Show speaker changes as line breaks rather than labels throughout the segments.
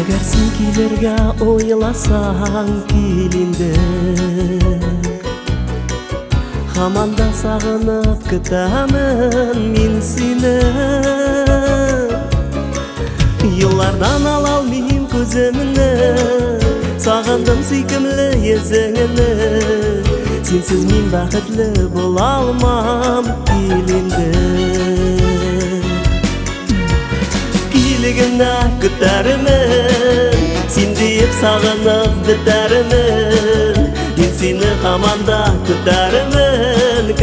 Әгәр син килергә уйласаң килинде, һаман да сагынып көтәмен мин сине. Еллардан ала алмыйм күземне, сагындым сөйкемле йөзеңне. Синсез мин бәхетле була алмам килинде. Килегенә көтәрмен, син диеп сагынып бетәрмен. Мин сине һаман да көтәрмен,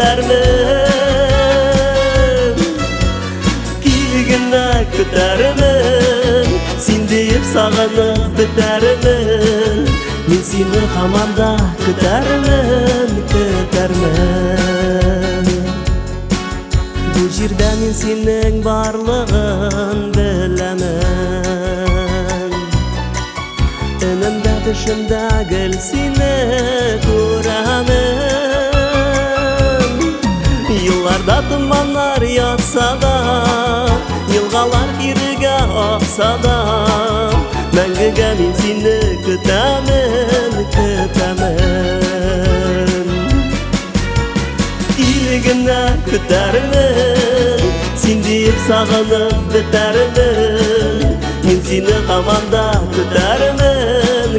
көтәрмен. Килегенә көтәрмен, син диеп сагынып бетәрмен. Мин сине һаман да көтәрмен, көтәрмен. Бу җирдә мин синең барлыгын беләмен. Өнемдә төшемдә гел сине күрәмен. Елларда томаннар ятса да, елгалар кирегә акса да, мәңгегә мин сине көтәмен, көтәмен. Килегенә көтәрмен, син диеп сагынып бетәрмен. Мин сине һаман да көтәрмен,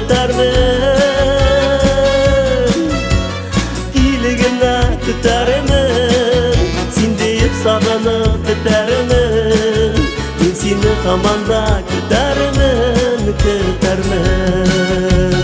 көтәрмен. Килегенә көтәрмен, син диеп сагынып бетәрмен. Мин сине һаман да көтәрмен, көтәрмен.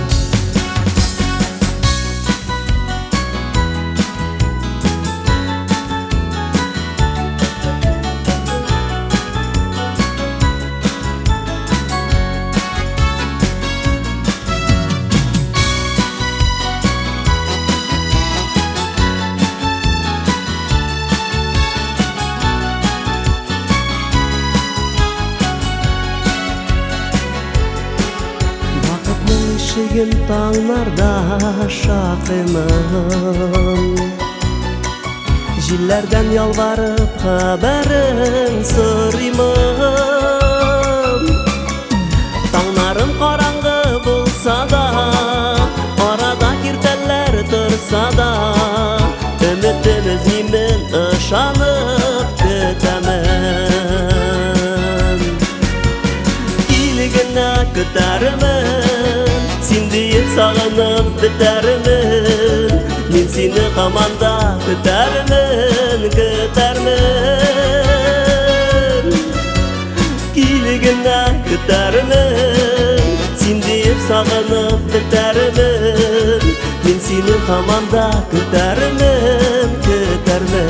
Ишеген таңнарда шакыймын, җилләрдән ялварып хәбәрен сорыймын. Таңнарым караңгы булса да, арада киртәләр торса да, өметем өзимен ышанып көтәмен. Килегенә көтәрмен, син диеп сагынып бетәрмен. Мин сине һаман да көтәрмен, көтәрмен. Килегенә көтәрмен, син диеп сагынып бетәрмен. Мин сине һаман да көтәрмен, көтәрмен.